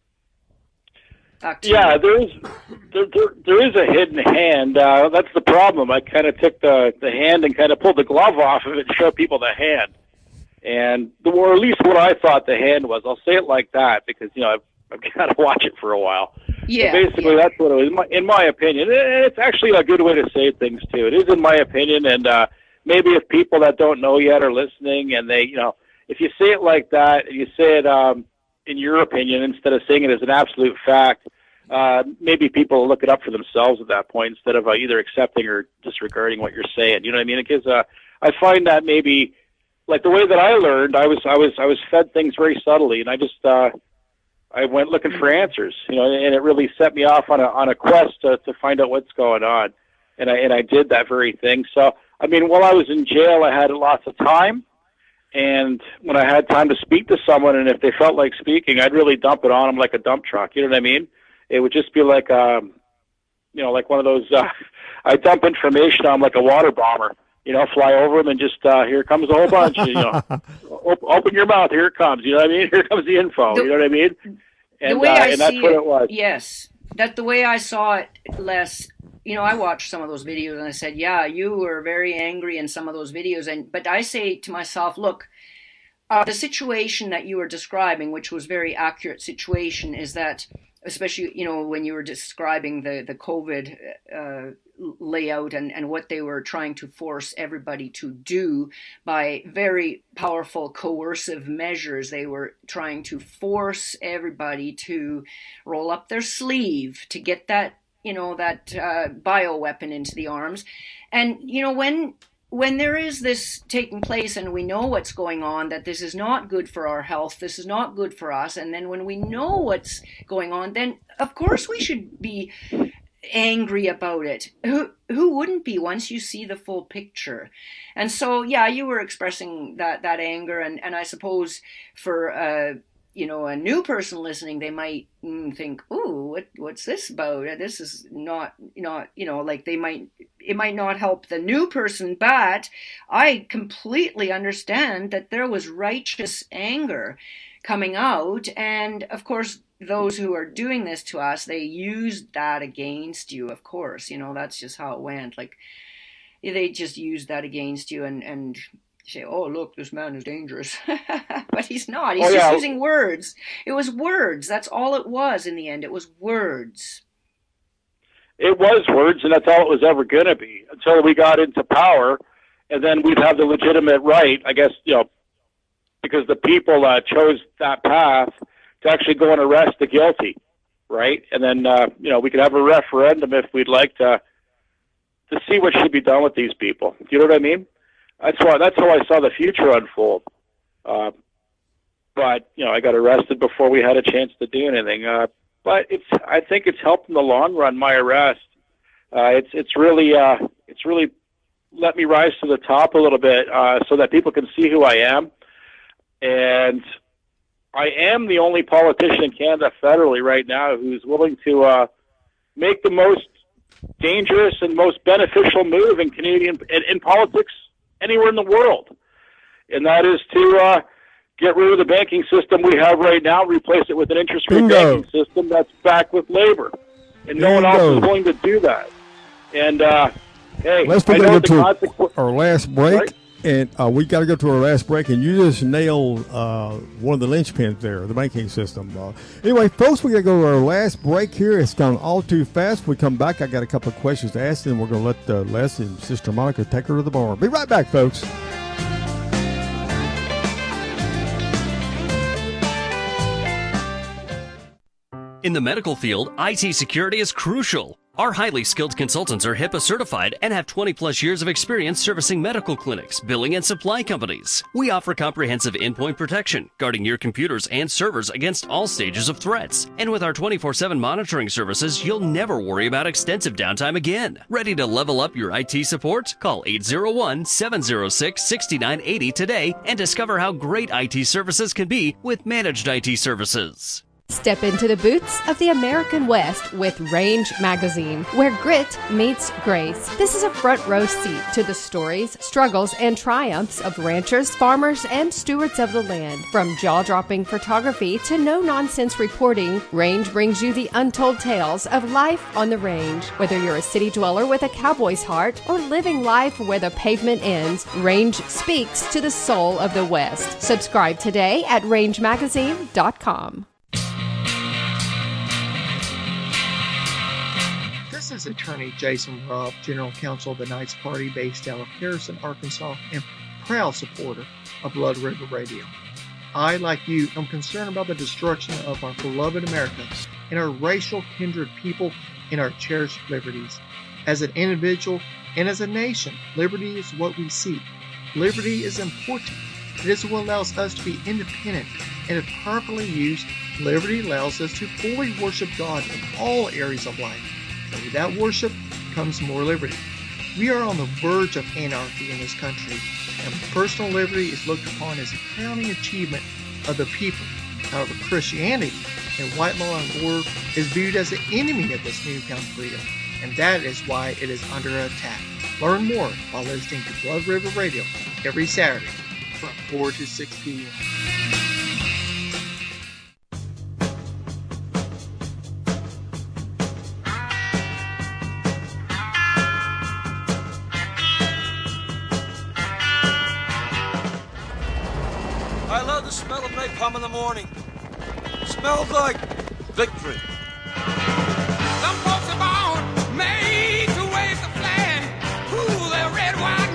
Yeah, there is there, there, there is a hidden hand. Uh, that's the problem. I kind of took the, the hand and kind of pulled the glove off of it and showed people the hand. And, the, or at least what I thought the hand was. I'll say it like that because, you know, I've, I've got to watch it for a while. Yeah. But basically, yeah. that's what it was, in my, in my opinion. It's actually a good way to say things, too. It is in my opinion, and uh, maybe if people that don't know yet are listening and they, you know, if you say it like that, and you say it um, in your opinion instead of saying it as an absolute fact, uh, maybe people will look it up for themselves at that point instead of uh, either accepting or disregarding what you're saying. You know what I mean? Because uh, I find that maybe, like the way that I learned, I was I was I was fed things very subtly, and I just uh, I went looking for answers. You know, and it really set me off on a on a quest to to find out what's going on, and I and I did that very thing. So I mean, while I was in jail, I had lots of time. And when I had time to speak to someone, and if they felt like speaking, I'd really dump it on them like a dump truck. You know what I mean? It would just be like, um, you know, like one of those, uh, I dump information on like a water bomber, you know, fly over them and just, uh, here comes a whole bunch, you know, op- open your mouth, here it comes, you know what I mean? Here comes the info, The- you know what I mean? And, the way uh, I and that's see what it, it was. yes, that the way I saw it, Les, you know, I watched some of those videos and I said, yeah, you were very angry in some of those videos. And, but I say to myself, look, uh, the situation that you were describing, which was very accurate situation, is that, especially, you know, when you were describing the, the COVID uh, layout and, and what they were trying to force everybody to do by very powerful coercive measures. They were trying to force everybody to roll up their sleeve to get that, you know, that uh, bioweapon into the arms. And, you know, when when there is this taking place and we know what's going on, that this is not good for our health, this is not good for us, and then when we know what's going on, then of course we should be angry about it. Who who wouldn't be once you see the full picture? And so, yeah, you were expressing that that anger, and, and I suppose for uh, you know, a new person listening, they might mm, think, "Ooh, what what's this about? This is not not you know, like they might it might not help the new person." But I completely understand that there was righteous anger coming out, and of course, those who are doing this to us, they used that against you. Of course, you know, that's just how it went. Like they just used that against you, and and. say, oh, look, this man is dangerous. But he's not. He's Oh, just yeah. using words. It was words. That's all it was in the end. It was words. It was words, and that's all it was ever going to be until we got into power, and then we'd have the legitimate right, I guess, you know, because the people uh, chose that path to actually go and arrest the guilty, right? And then, uh, you know, we could have a referendum if we'd like to to see what should be done with these people. Do you know what I mean? That's why. That's how I saw the future unfold. Uh, but you know, I got arrested before we had a chance to do anything. Uh, but it's. I think it's helped in the long run. My arrest. Uh, it's. It's really. Uh, it's really let me rise to the top a little bit, uh, so that people can see who I am. And I am the only politician in Canada federally right now who's willing to uh, make the most dangerous and most beneficial move in Canadian in, in politics anywhere in the world, and that is to uh, get rid of the banking system we have right now, replace it with an interest-rate Bingo. banking system that's backed with labor, and no one Bingo. else is willing to do that. And uh, hey, Let's I go know to the consequence. our last break. Right? And uh, we got to go to our last break, and you just nailed uh, one of the linchpins there, the banking system. Uh, anyway, folks, we got to go to our last break here. It's gone all too fast. When we come back, I got a couple of questions to ask, and we're going to let uh, Les and Sister Monica take her to the bar. Be right back, folks. In the medical field, I T security is crucial. Our highly skilled consultants are HIPAA certified and have twenty plus years of experience servicing medical clinics, billing, and supply companies. We offer comprehensive endpoint protection, guarding your computers and servers against all stages of threats. And with our twenty-four seven monitoring services, you'll never worry about extensive downtime again. Ready to level up your I T support? Call eight oh one, seven oh six, six nine eight oh today and discover how great I T services can be with managed I T services. Step into the boots of the American West with Range Magazine, where grit meets grace. This is a front row seat to the stories, struggles, and triumphs of ranchers, farmers, and stewards of the land. From jaw-dropping photography to no-nonsense reporting, Range brings you the untold tales of life on the range. Whether you're a city dweller with a cowboy's heart or living life where the pavement ends, Range speaks to the soul of the West. Subscribe today at range magazine dot com. This is Attorney Jason Robb, General Counsel of the Knights Party based out of Harrison, Arkansas, and proud supporter of Blood River Radio. I, like you, am concerned about the destruction of our beloved America and our racial kindred people and our cherished liberties. As an individual and as a nation, liberty is what we seek. Liberty is important. It is what allows us to be independent, and if properly used, liberty allows us to fully worship God in all areas of life. And with that worship comes more liberty. We are on the verge of anarchy in this country, and personal liberty is looked upon as a crowning achievement of the people. However, Christianity and white law and order is viewed as the enemy of this newfound freedom, and that is why it is under attack. Learn more by listening to Blood River Radio every Saturday from four to six p.m. I love the smell of napalm in the morning. It smells like victory. Some folks are born made to wave the flag. Ooh, they're red, white,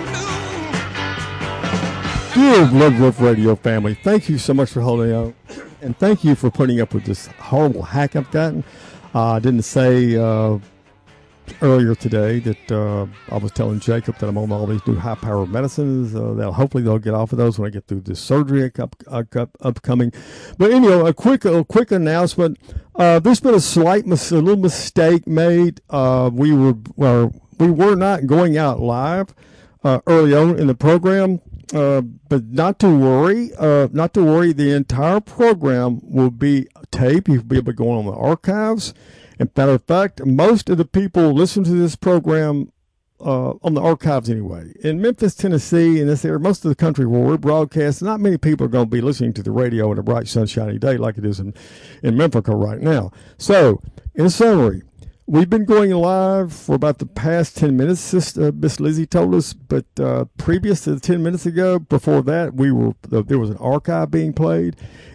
and blue. Dear Blood River Radio family, thank you so much for holding out, and thank you for putting up with this horrible hack I've gotten. Uh, I didn't say uh, earlier today that uh, I was telling Jacob that I'm on all these new high-powered medicines. Uh, that hopefully they'll get off of those when I get through this surgery up, up, up, upcoming. But anyway, a quick, a quick announcement. Uh, there's been a slight, mis- a little mistake made. Uh, we were, well, we were not going out live uh, early on in the program. Uh, but not to worry, uh, not to worry. The entire program will be taped. You'll be able to go on the archives. And matter of fact, most of the people listen to this program uh, on the archives anyway. In Memphis, Tennessee, in this area, most of the country where we're broadcast, not many people are going to be listening to the radio on a bright, sunshiny day like it is in, in Memphis right now. So, in summary, we've been going live for about the past ten minutes, Sister, uh, Miss Lizzie told us, but uh, previous to ten minutes ago, before that, we were uh, there was an archive being played,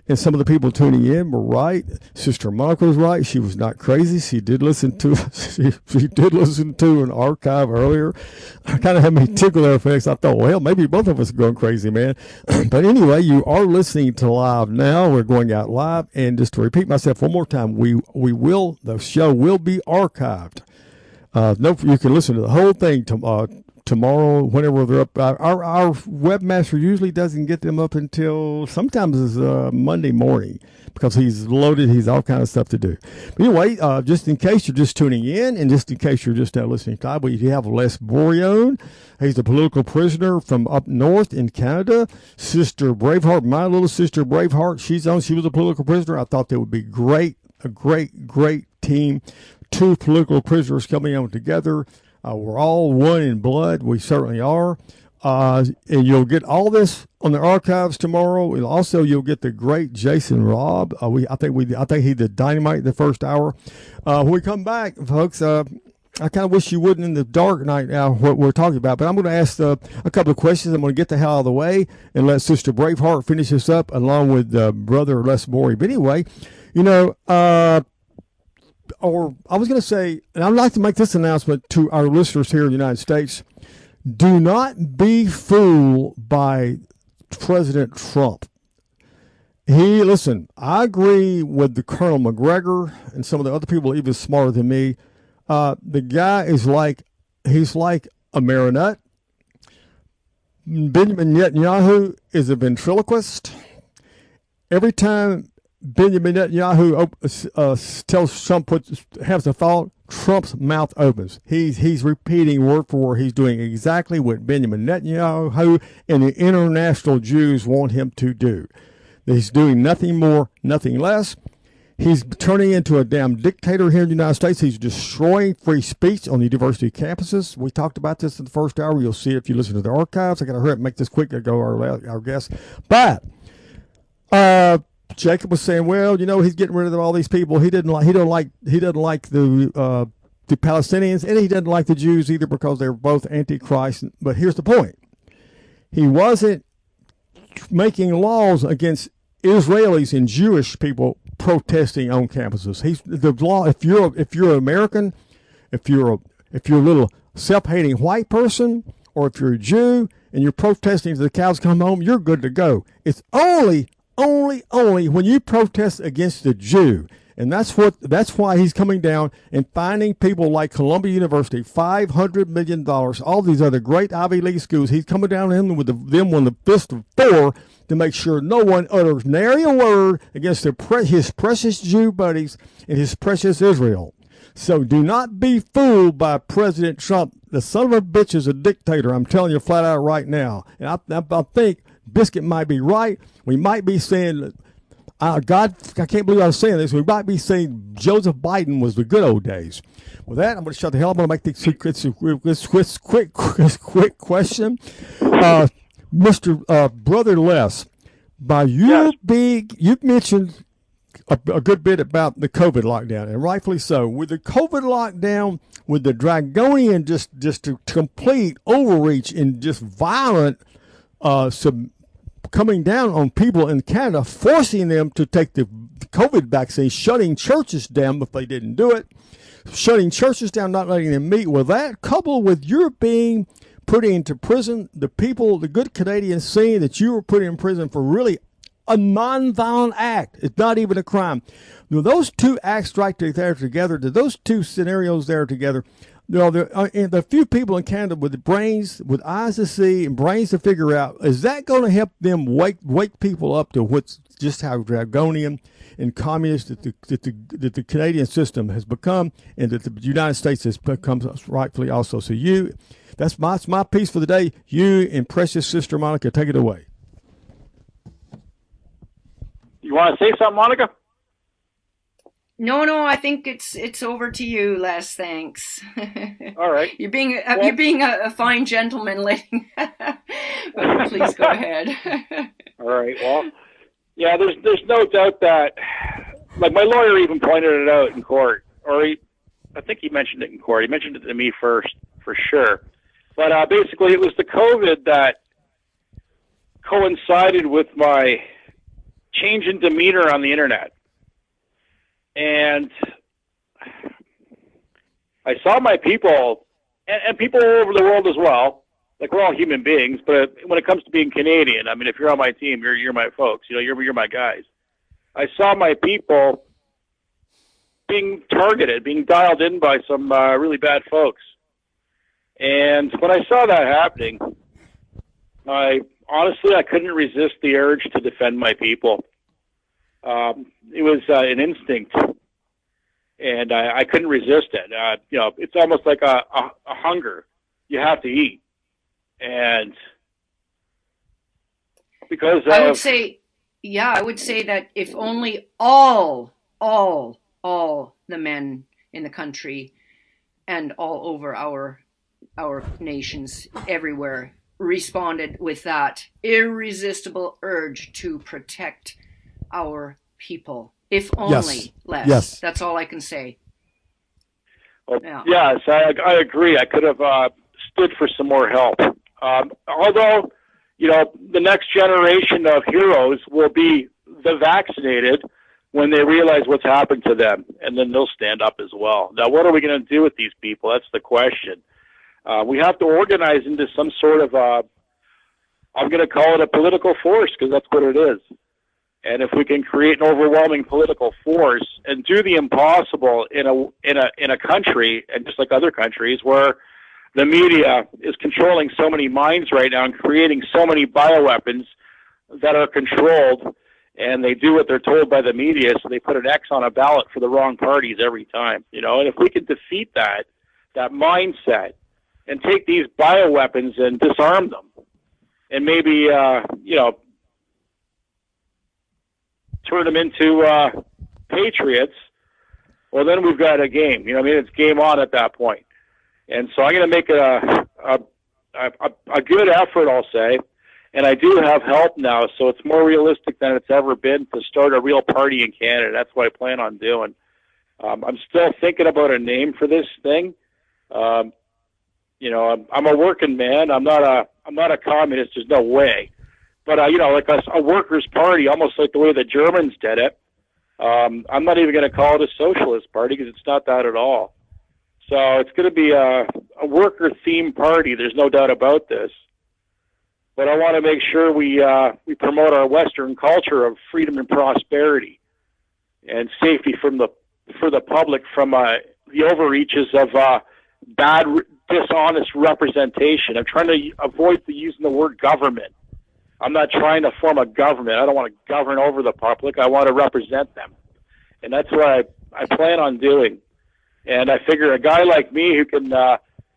and some of the people tuning in were right. Sister Monica was right. She was not crazy. She did listen to she, she did listen to an archive earlier. I kind of had me tickle their face. I thought, well, maybe both of us are going crazy, man. But anyway, you are listening to Live Now. We're going out live. And just to repeat myself one more time, we we will the show will be archived. Uh, no, you can listen to the whole thing to, uh, tomorrow, whenever they're up. Our, our our webmaster usually doesn't get them up until sometimes it's uh, Monday morning because he's loaded. He's all kind of stuff to do. But anyway, uh, just in case you're just tuning in, and just in case you're just now listening to, we have Les Bourrion. He's a political prisoner from up north in Canada. Sister Braveheart, my little sister Braveheart, she's on. She was a political prisoner. I thought that would be great, a great, great team. Two political prisoners coming on together. Uh, we're all one in blood. We certainly are. Uh, and you'll get all this on the archives tomorrow. And also, you'll get the great Jason Robb. Uh, we, I think we, I think he did dynamite the first hour. Uh, when we come back, folks, uh, I kind of wish you wouldn't in the dark night now what we're talking about. But I'm going to ask uh, a couple of questions. I'm going to get the hell out of the way and let Sister Braveheart finish this up along with uh, Brother Les Bourrion. But anyway, you know, uh, or I was going to say, and I'd like to make this announcement to our listeners here in the United States. Do not be fooled by President Trump. He, listen, I agree with the Colonel McGregor and some of the other people even smarter than me. Uh, the guy is like, he's like a marionette. Benjamin Netanyahu is a ventriloquist. Every time Benjamin Netanyahu uh, tells Trump what has a thought, Trump's mouth opens. He's he's repeating word for word. He's doing exactly what Benjamin Netanyahu and the international Jews want him to do. He's doing nothing more, nothing less. He's turning into a damn dictator here in the United States. He's destroying free speech on the university campuses. We talked about this in the first hour. You'll see it if you listen to the archives. I got to hurry up and make this quick. I go our our guest, but uh. Jacob was saying, well, you know, he's getting rid of all these people. He didn't like, he don't like, he doesn't like the uh, the Palestinians, and he doesn't like the Jews either because they're both antichrist. But here's the point: he wasn't making laws against Israelis and Jewish people protesting on campuses. He's the law. If you're if you're an American, if you're a if you're a little self-hating white person, or if you're a Jew and you're protesting till the cows come home, you're good to go. It's only Only, only when you protest against the Jew. And that's what, that's why he's coming down and finding people like Columbia University, five hundred million dollars, all these other great Ivy League schools. He's coming down to him with the, them with the fist of Thor to make sure no one utters nary a word against their pre- his precious Jew buddies and his precious Israel. So do not be fooled by President Trump. The son of a bitch is a dictator. I'm telling you flat out right now. And I, I, I think Biscuit might be right. We might be saying, uh, God, I can't believe I was saying this. We might be saying Joseph Biden was the good old days. With that, I'm going to shut the hell up. I'm going to make this quick, this quick, quick, quick question. Uh, Mister Uh, Brother Les, by your yes. big, you've mentioned a, a good bit about the COVID lockdown, and rightfully so. With the COVID lockdown, with the draconian just, just a complete overreach and just violent uh, sub, coming down on people in Canada, forcing them to take the COVID vaccine, shutting churches down if they didn't do it, shutting churches down, not letting them meet. Well, that coupled with your being put into prison, the people, the good Canadians seeing that you were put in prison for really a non-violent act. It's not even a crime. Now, those two acts right there together, those two scenarios there together, you know, the, uh, and the few people in Canada with brains, with eyes to see and brains to figure out, is that going to help them wake wake people up to what's just how draconian and communist that the, that the that the Canadian system has become, and that the United States has become rightfully also. So you, that's my that's my piece for the day. You and precious Sister Monica, take it away. You want to say something, Monica? No, no, I think it's it's over to you, Les. Thanks. All right. You're being a, well, you're being a, a fine gentleman, letting. But please go ahead. All right. Well, yeah. There's there's no doubt that, like my lawyer even pointed it out in court, or he, I think he mentioned it in court. He mentioned it to me first, for sure. But uh, basically, it was the COVID that coincided with my change in demeanor on the internet. And I saw my people, and, and people all over the world as well, like we're all human beings, but when it comes to being Canadian, I mean, if you're on my team, you're you're my folks, you know, you're you're my guys. I saw my people being targeted, being dialed in by some uh, really bad folks. And when I saw that happening, I honestly, I couldn't resist the urge to defend my people. Um, it was uh, an instinct, and I, I couldn't resist it. Uh, you know, it's almost like a, a, a hunger. You have to eat. And because I would of, say, yeah, I would say that if only all, all, all the men in the country and all over our our nations everywhere responded with that irresistible urge to protect our people, if only yes. less. Yes. That's all I can say. Well, yeah. Yes, I, I agree. I could have uh, stood for some more help. Um, although, you know, the next generation of heroes will be the vaccinated when they realize what's happened to them, and then they'll stand up as well. Now, what are we going to do with these people? That's the question. Uh, we have to organize into some sort of, uh, I'm going to call it a political force, because that's what it is. And if we can create an overwhelming political force and do the impossible in a in a in a country, and just like other countries, where the media is controlling so many minds right now and creating so many bioweapons that are controlled, and they do what they're told by the media, so they put an X on a ballot for the wrong parties every time, you know. And if we can defeat that that mindset and take these bioweapons and disarm them, and maybe uh, you know, turn them into uh, patriots, well, then we've got a game. You know, I mean, it's game on at that point. And so I'm going to make it a, a, a, a good effort, I'll say. And I do have help now, so it's more realistic than it's ever been to start a real party in Canada. That's what I plan on doing. Um, I'm still thinking about a name for this thing. Um, you know, I'm, I'm a working man. I'm not a I'm not a communist. There's no way. But, uh, you know, like a, a workers' party, almost like the way the Germans did it. Um, I'm not even going to call it a socialist party, because it's not that at all. So it's going to be a, a worker-themed party. There's no doubt about this. But I want to make sure we uh, we promote our Western culture of freedom and prosperity and safety from the for the public from uh, the overreaches of uh, bad, dishonest representation. I'm trying to avoid the using the word government. I'm not trying to form a government. I don't want to govern over the public. I want to represent them. And that's what I, I plan on doing. And I figure a guy like me who can uh,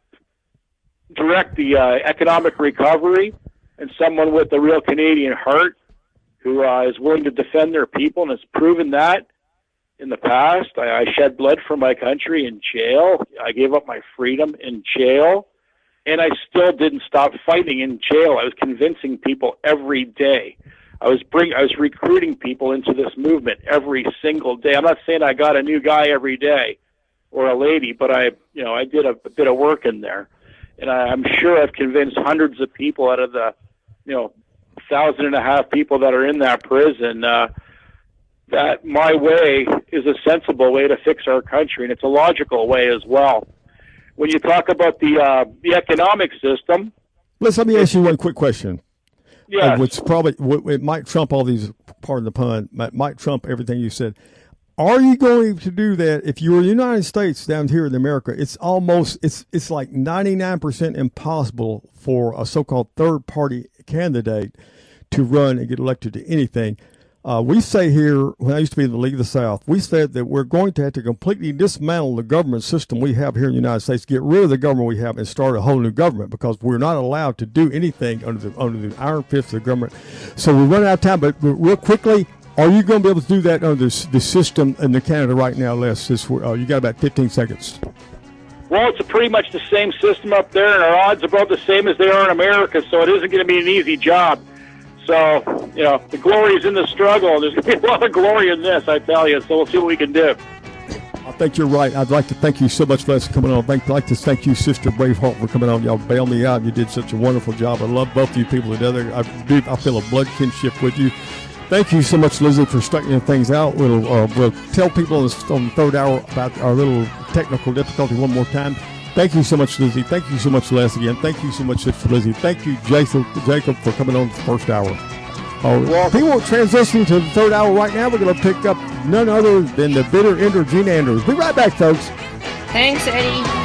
direct the uh, economic recovery, and someone with a real Canadian heart who uh, is willing to defend their people and has proven that in the past. I, I shed blood for my country in jail. I gave up my freedom in jail. And I still didn't stop fighting in jail. I was convincing people every day. I was bring, I was recruiting people into this movement every single day. I'm not saying I got a new guy every day or a lady, but I, you know, I did a, a bit of work in there. And I, I'm sure I've convinced hundreds of people out of the, you know, thousand and a half people that are in that prison uh, that my way is a sensible way to fix our country, and it's a logical way as well. When you talk about the uh, the economic system, let's let me ask you one quick question. Yeah, uh, which probably it might trump all these. Pardon the pun. Might, might trump everything you said. Are you going to do that if you were in the United States down here in America? It's almost it's it's like ninety-nine percent impossible for a so-called third party candidate to run and get elected to anything. Uh, we say here, when I used to be in the League of the South, we said that we're going to have to completely dismantle the government system we have here in the United States, get rid of the government we have, and start a whole new government, because we're not allowed to do anything under the under the iron fist of the government. So we're running out of time, but real quickly, are you going to be able to do that under the, the system in the Canada right now, Les? This, uh, you got about fifteen seconds. Well, it's a pretty much the same system up there, and our odds are about the same as they are in America, so it isn't going to be an easy job. So, you know, the glory is in the struggle. There's going to be a lot of glory in this, I tell you, so we'll see what we can do. I think you're right. I'd like to thank you so much, Les, for coming on. I'd like to thank you, Sister Braveheart, for coming on. Y'all bailed me out. You did such a wonderful job. I love both of you people together. I do. I feel a blood kinship with you. Thank you so much, Lizzie, for straightening things out. We'll, uh, we'll tell people on the, on the third hour about our little technical difficulty one more time. Thank you so much, Lizzie. Thank you so much, Les, again. Thank you so much, for Lizzie. Thank you, Jacob, Jacob for coming on the first hour. Uh, people transitioning to the third hour right now. We're going to pick up none other than the bitter ender, Gene Anders. Be right back, folks. Thanks, Eddie.